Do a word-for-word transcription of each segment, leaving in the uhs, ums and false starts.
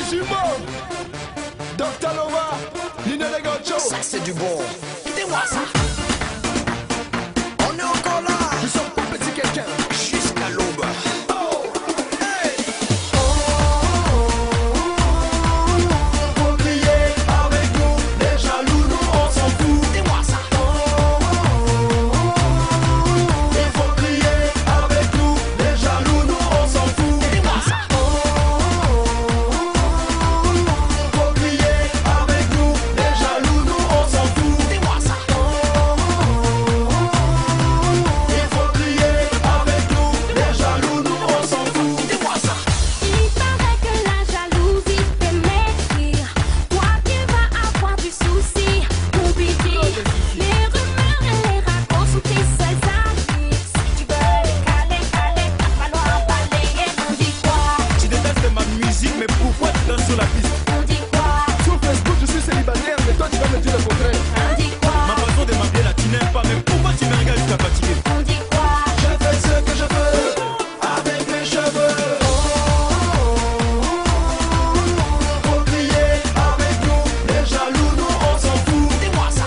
jumeaux, Docteur Nova, Nino Legocho. Ça c'est du bon. Dis-moi ça. On est encore là. Nous sommes pas petits quelqu'un. Jusqu'à l'aube. Sur la piste. On dit quoi? Sur Facebook je suis célibataire, mais toi tu vas me dire le contraire. On dit quoi? Ma façon de m'habiller là, tu n'aimes pas, mais pourquoi tu me regardes jusqu'à fatiguer? On dit quoi? Je fais ce que je veux avec mes cheveux. Faut crier avec nous, les jaloux nous on s'en fout. Dis-moi ça.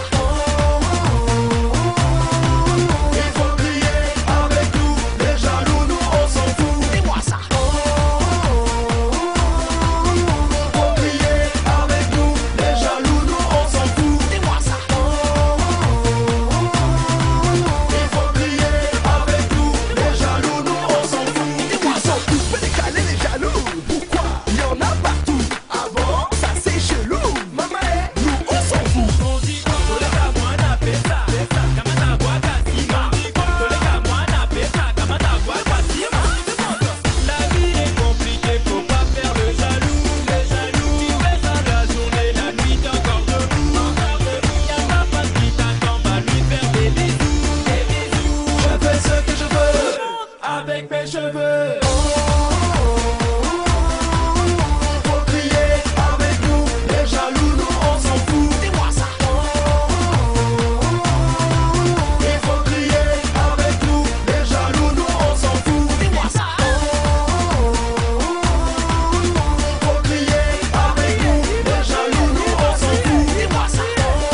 Il faut crier avec nous, les jaloux nous on s'en fout. Dis-moi ça. Avec mes cheveux. Faut crier avec nous, les jaloux nous on s'en fout. Dis-moi ça. Il faut crier avec nous, les jaloux nous on s'en fout. Dis-moi ça. Faut crier avec nous, les jaloux nous on s'en fout. Dis-moi ça.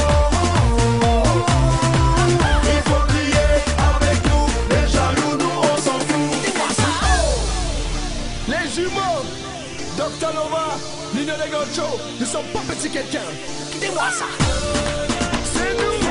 Il faut crier avec nous, les jaloux nous on s'en fout. Dis-moi ça. Les jumeaux, Docteur Nova, Nino Legocho, nous sommes pas petits quelqu'un. Dis-moi ça. C'est nous.